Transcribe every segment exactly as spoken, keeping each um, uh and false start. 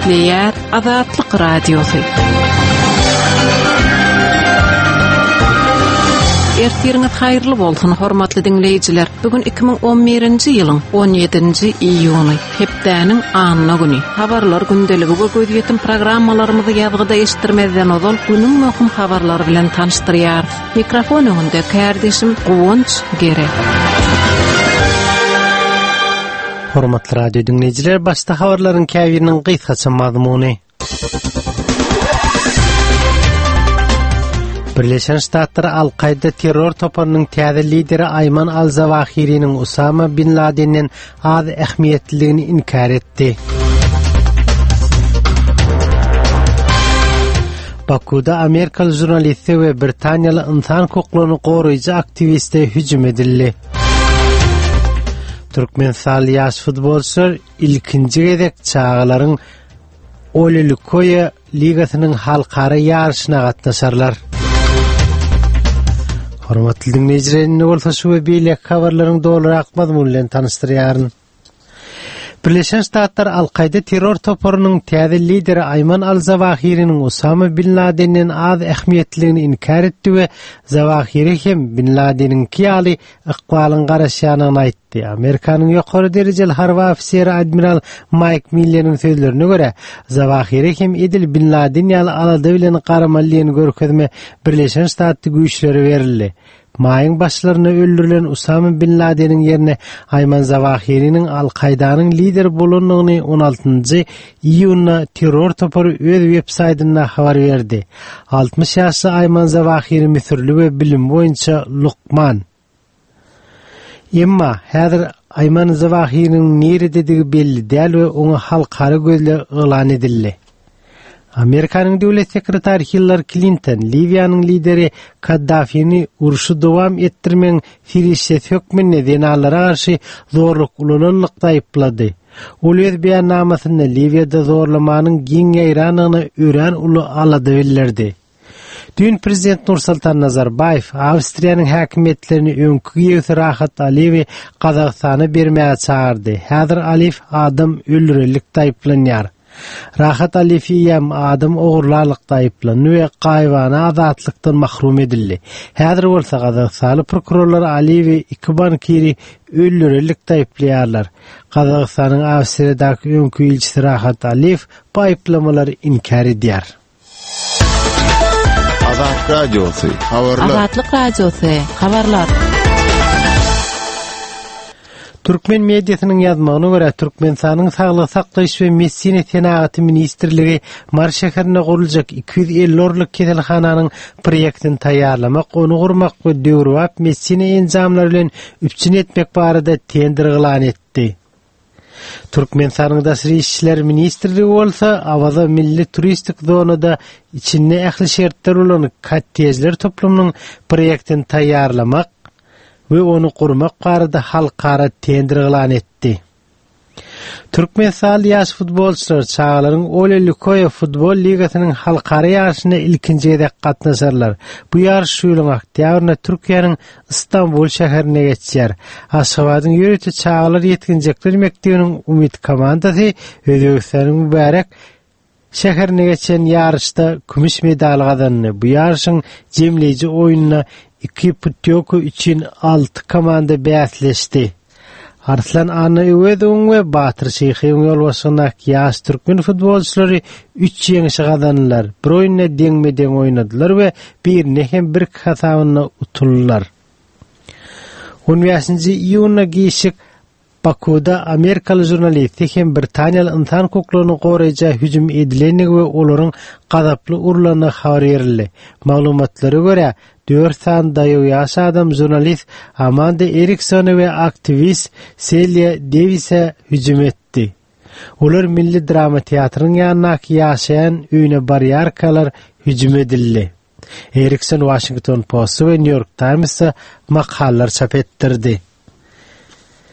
Depleyer Azatlyk Radiosu. Ertiriniz hayırlı bolsun hormatly dinleyijiler. Bugün iki bin on birinji ýylyň on ýedinji iýuny, hepdäniň anyna güni. Habarlar gündeligi we göz programmalarymyzy ýazgyda eşitdirmezden ozal günüň möhüm habarlary bilen tanıştyrýar. Mikrofon öňünde kardeşim Gowunç Gere. Hormatly radio dinleyijiler, başda habarlaryň käbiriniň gysgaça mazmuny. Birleşen Ştatlar Al-Qaida terror topunyň täze lideri Ayman al-Zawahiriň Usama bin Laden'in az ähmiýetliligini inkar etdi. Bakuda Amerikalı jurnalisti we Britaniýaly insan hukuklaryny goraýjy aktivisti hüjüm edildi. Türkmenistan ýaş futbolçular ilkinji gezek çağlaryň Olylikoya ligasynyň halkara ýarşyna gatnaşarlar. Hormatly dinleyijiler, ne bolsa şu we beýle habarlaryň dolarak mazmunu bilen tanıştyrýaryn. Birleşen Ştatlar Al-Qaida terror topunyň täze lideri Ayman al-Zawahiriň Usama bin Laden'in az ähmiýetligini inkar etdi we Zawahiri hem bin Laden'in kiýaly ykbalyň garaşýanyny aýtdy. Amerikanyň ýokary derejeli harby ofiseri admiral Mike Miller'in sözlerine göre Zawahiri hem Edil bin Laden ýaly alada bilen garamalygyny görkezme Birleşen Ştatlar güýçleri berildi. Mayın başlarına öldürülen Usama bin Laden'in yerine Ayman Zawahiri'nin Al-Qaida'nın lider bulunduğunu on altıncı iyunna terror toporu öz web-saytynda habar verdi. altmış ýaşly Ayman Zawahiri Misirli we bilim boýunça Lukman. Emma häzir Ayman Zawahiri'nin nerede belli däl we onu halkara gözle ılan edildi. Amerikanyň döwlet sekretary Hillary Clinton, Libyanyň lideri Kaddafi'ni uruşy dowam etdirmeň firişet hökmüne denalara garşy zorluk ulananlykda aýplady. Ol öz beýannamasynda Libyada zorlamanyň giň ýaýranyny ören uly alady bildirdi. Dün Prezident Nursultan Nazarbayev Awstriýanyň häkimetlerini öňkü ýöwse Rahat Aliýew Kazakstana bermäge çağırdy. Häzir Aliýew adam öldürelikde aýplanýar. Rahat Aliýew adam ogurlarlykda aýplanýar we gaýbana azatlykdan mahrum edildi. Häzir bolsa Kazakstany prokurorlary Aliýew iki bankiri öldürelikde aýplaýarlar. Kazakstanyň Awstriýadaky öňkü elçisi Rahat Aliýew bu aýplamalary inkar edýär. Azat Radyosu, habarlar. Azatlyk Radyosu, habarlar. Türkmen mediasynyň ýazmagyna görä Türkmenistanyň saglyk saklaýyş we medisina senaty ministrligi Mar şäherine gurulajak iki yüz elli orlyk keselhananyň proýektini taýýarlamak, onu gurmak we döwrüwap medisina enjamlary bilen üpçün etmek barada tender gylan etdi. Türkmenistanyň daşary işler ministrligi bolsa awaza milli turistik zonada içinde ähli şertler bolan kottejler toplumynyň proýektini taýýarlamak we onu gurmak barada halkara tender gylan etdi. Türkmenistan ýaş futbolçular çağlaryň Olylikoya futbol ligasynyň halkara ýarşyna ilkinji gezek gatnaşarlar. Bu ýarş şu ýylyň oktýabrynda Türkiýanyň Istanbul şäherine geçýär. Aşgabatyň ýöretçi çağlar ýetginjekler mekdebiniň Umid komandasy Özbekistanyň mübarek şäherine geçen ýarşda kümüş medal gazandy. Bu ýarşyň jemleýiji oýunyna iki putyoku üçin altı komanda bäsleşdi. Arslan Anayewedun we Batyr Şeýhiň ýolbaşyndaky ýaş türkmen futbolçulary üç ýeňişi gazandylar. Bir oýunda deňme-deň oýnadylar we birine hem bir hasabyna utuldylar. on beşinji iýunna giýişik Bakuda Amerikalı jurnalisti hem Britaniýaly insan hukuklaryny goraýjy hüjüm edilenigi we olaryň gazaply urularyna habar berildi. Maglumatlary görä dört san daýaw ýaş adam jurnalist Amanda Erickson we aktivist Celia Davis'e hüjüm etdi. Olar milli drama teatrynyň ýanynaky ýaşaýan öýüne barýarkalar hüjüm edildi. Erickson Washington Post we New York Times'a makallalar çap etdirdi.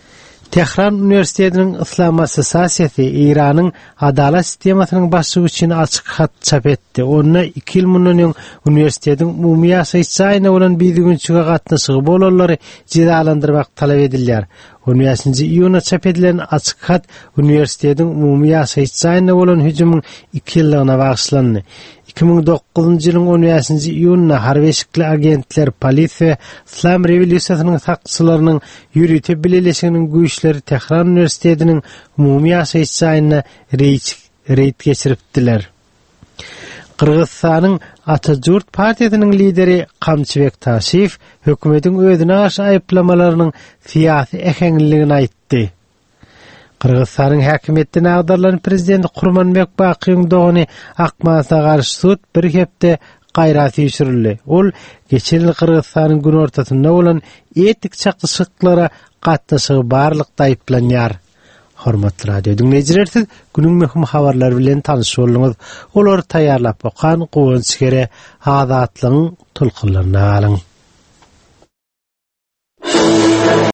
Tehran Üniversitetining İslam Assosiasiyasi İran'ın adalet sistemasynyň başçylygy üçin açyk hat çap etdi. Onda iki ýyl mundan üniversitetiň umumy ýaşaýyşyna bolan bidigünçüge gatnaşygy bolanlary jizalandyrmak talap edilýär. on beşinji iýuna çap edilen açyk hat üniversitetiň umumy ýaşaýyşyna bolan hüjümüň iki ýyllygyna bagyşlandy. iki ming dokuzunji ýylyň on beşinji iýunynda harbeşikli agentler, polisiýa, İslam rewolýusiýasynyň sakçylarynyň ýürüte bileleşiginiň güýçleri Tehran Üniversitetiniň umumy ýaşaýyşyna reýt geçiripdiler. Kırgızstanyň Atatürk partiýasynyň lideri Kamçybek Taşiýew hökümetiň özüne garşy aýyplamalarynyň siýasy ehenligini aýtdy. Kırgızstanyň häkimetine agdarlanan prezident Gurmanbek Bakyň dogany Akmasa garşy sud bir hepde gaýraty ýüşürildi. Ol geçen ýyl Kırgızstanyň gün ortasynda bolan etik çakışyklara gatnaşygy barlykda aýyplanýar. Hormatly radio dinleyijiler, siz günüň möhüm habarlary bilen tanyşyp bolýaňyz. Olary taýýarlap okan Gowanç Kere Azatlygyň tulkylaryna alyň.